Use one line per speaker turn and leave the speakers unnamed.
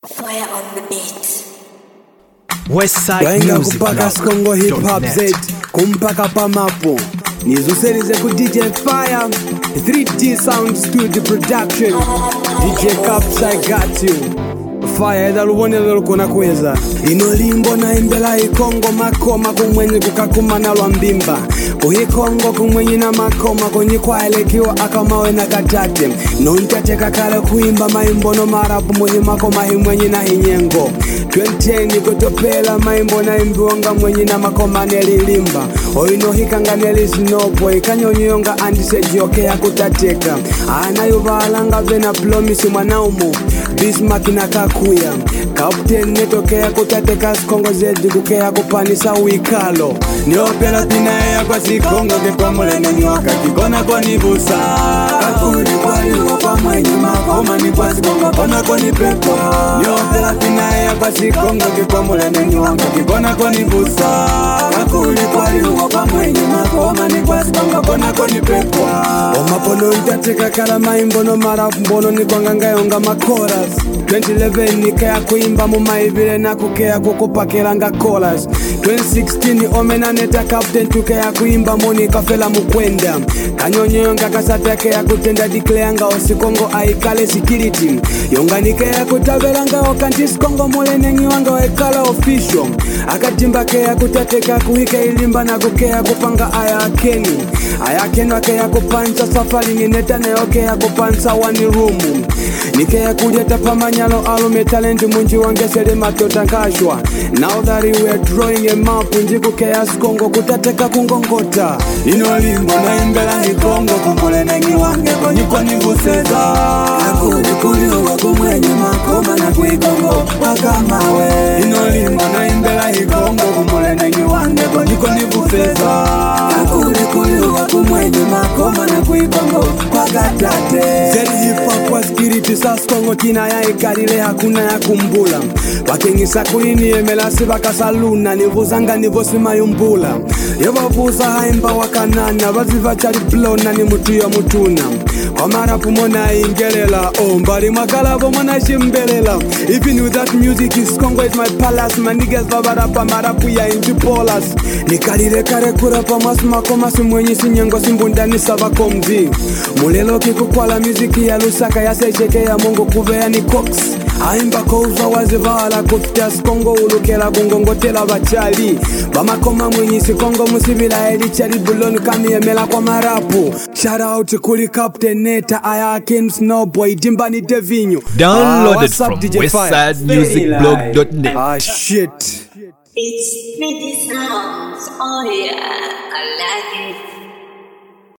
Fire on the beat.
Westside Music
kupaka Kongo Hip Hop Z kumpaka pamapo nizuserize ku DJ Fire 3D Sound Studio Production DJ Caps I got you Fire edalubone lelo kona kweza ino limbo na imbela ikongo makoma kumwenye kukakuma na lwambimba kuhikongo kumwenye na makoma kunyi kwa elekiwa akamawe na katate nontate kakale kuimba maimbono marapu muhimako mahimwenye na hinyengo 2010 kutopela maimbo na imbiwonga mwenye na makoma nelilimba oino hikanga nelisnopo ikanyonyonga andisejoke ya kutateka anayuvalanga vena plomisi mwanaumu Bismarck na kakuya Captain netokea kutateka Kongo zedi kukea kupanisa wikalo Niopela pinaya kwa sikongo kipamule nenyoka kikona kwa nibusa Kakuri kwa liwa kwa mwenye makoma ni kwa sikongo kona kwa nipepo Niopela pinaya kwa sikongo kipamule nenyoka kikona kwa nibusa Kakuri kwa liwa kwa mwenye makoma ni kwa sikongo kona kwa nipepo Omapono itateka karama imbono marafu mbono ni kwa ngangayonga makora 2011 nikaya kuimba mumaivile na kukea kukupakela nga chorus 2016 omena neta captain tukaya kuimba moni kafela mukwenda kanyonyonga kasatake ya kutenda declare nga osikongo aikale security yonga nikaya kutabela nga okantis kongo mole nengi wanga waikala official akatimba kaya kutateka kuhika ilimba na kukea kupanga ayakeni wakaya kupancha safari ngineta na yokea kupancha one room nikaya kujeta pamanyalo alume talent munji wangesele matota nkashwa now that we are drawing a map njiku kaya Kongo kutateka kungongota ino limbo na imbela hikongo kumule nengi wange konyiko nivuseza akuli kuliwa kumwenye makoma na kuikongo makamawe ino limbo na imbela hikongo kumule nengi wange konyiko nivuseza akuli kuliwa kumwenye makoma na kuikongo pagatate zeli hip hop wa spiriti sas Kongo tina ya ikarile hakuna ya kumbula wakingisa kulini emelasi bakasaluna nivuzanga nivosima yumbula yevavuza haimba wakanana vaziva chali blona ni mutu ya mutuna kwa marapu mona ingelela mbali makalavo mona shimbelela even without music is Congo is my palace my niggas vavarapa marapu ya injipolas nikalile kare kurapa masumakomasi mwenye sinyengo simbundani savakomzi mulelo kikukwala muziki ya lusaka ya secheke ya mongo kuvea ni cox aimba kouza wazivala kufitas Kongo ulukela kungongotela bachali bamakoma mwenyisi Kongo musibila elichali buloni kamiyemela kwa marapu shout out kuli Captain Neta Ayakin Snowboy Dimbani Devinyo
Downloaded from westsidemusicblog.net
shit
It's pretty sounds. Oh yeah, I like it.